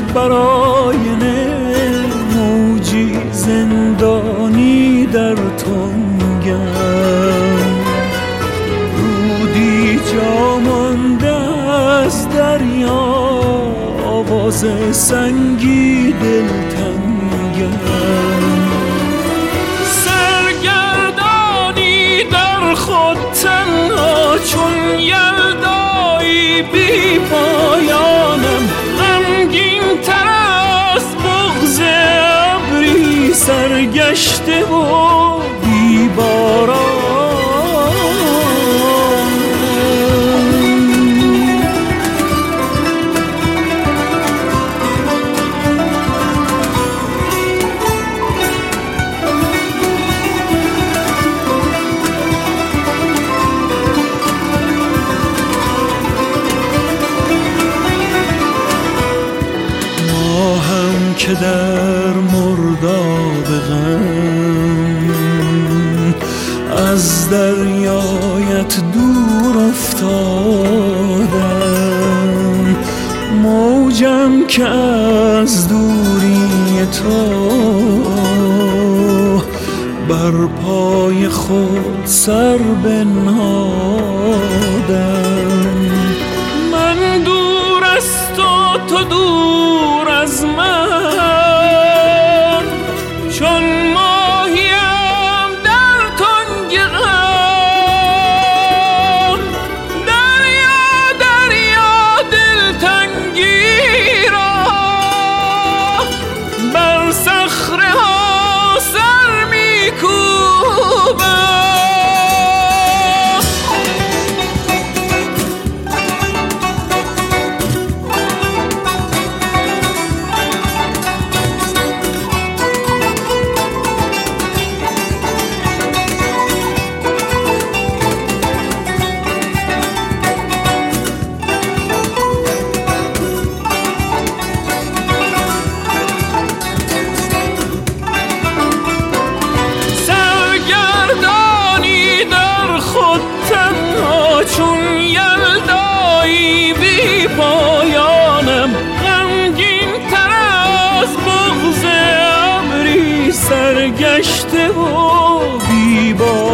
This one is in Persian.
بر آینه موجی زندانی در تنگم، رودی جا مانده از دریا، آواز سنگی دلتنگم. سرگردانی در خود تنها چون یلدایی بی پایانم، غمگین تر از بغض ابری سرگشته و بی باران. که در مرداب غم از دریایت دور افتادم، موجم که از دوری تو بر پای خود سر بنهادم. من دور از تو، تو دور از من، چون ماهیم در تنگ غم. دریا دریا دلتنگی را بر صخره ها سر می‌کوبم. چون یلدایی بی پایانم، غمگین تر از بغض ابری سرگشته و بی بار.